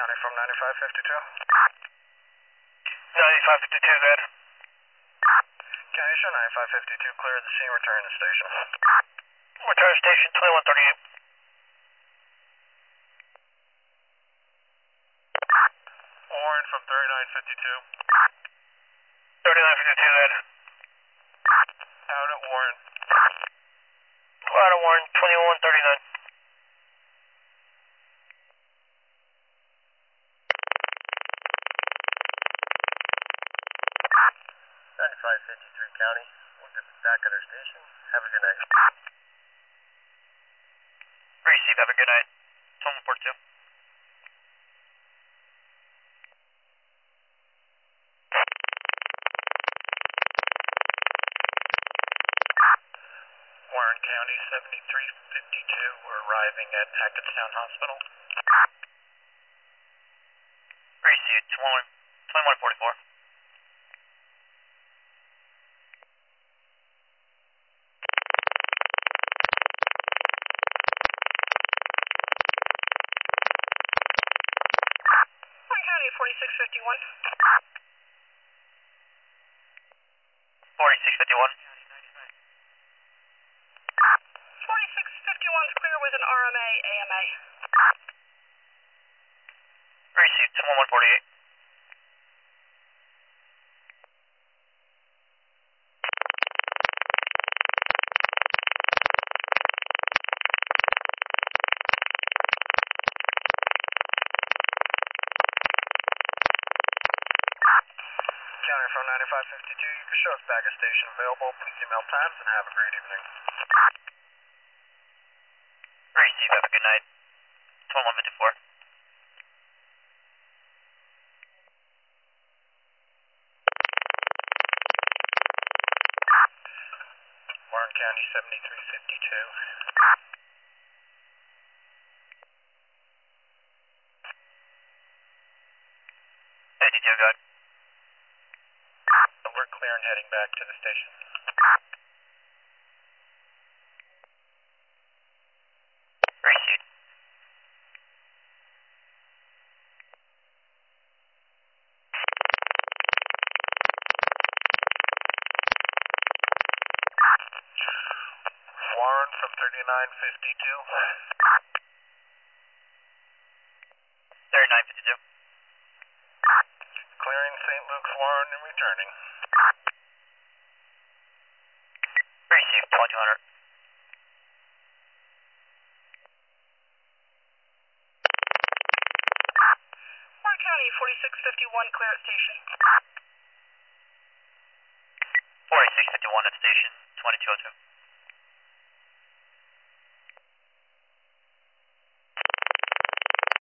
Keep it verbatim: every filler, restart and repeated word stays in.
County from ninety-five fifty-two. ninety-five fifty-two, good. County show ninety-five fifty-two, clear the scene, return to station. Return to station twenty-one thirty-eight. Warren from thirty-nine fifty-two. thirty-nine fifty-two, good. Out at Warren. Out at Warren, twenty-one thirty-nine. ninety-five fifty-three County. We'll get back at our station. Have a good night. Receive, have a good night. twenty-one forty-two. Warren County, seventy-three fifty-two. We're arriving at Hackettstown Hospital. Receive, twenty-one forty-four. forty-six fifty-one. forty-six fifty-one. forty-six fifty-one is clear with an R M A, A M A. Receive, twenty-one forty-eight. County from ninety-five fifty-two, you can show us back at station available. Please email times and have a great evening. Receive, have a good night. twenty-one fifty-four. Warren County, seventy-three fifty-two. fifty-two, good. We're clear and heading back to the station. Receive. Warren from thirty-nine fifty-two. thirty-nine fifty-two. Clearing Saint Luke's Warren and returning. Receive, twenty-two hundred. Warren County, forty-six fifty-one, clear at station. forty-six fifty-one at station, twenty-two oh two.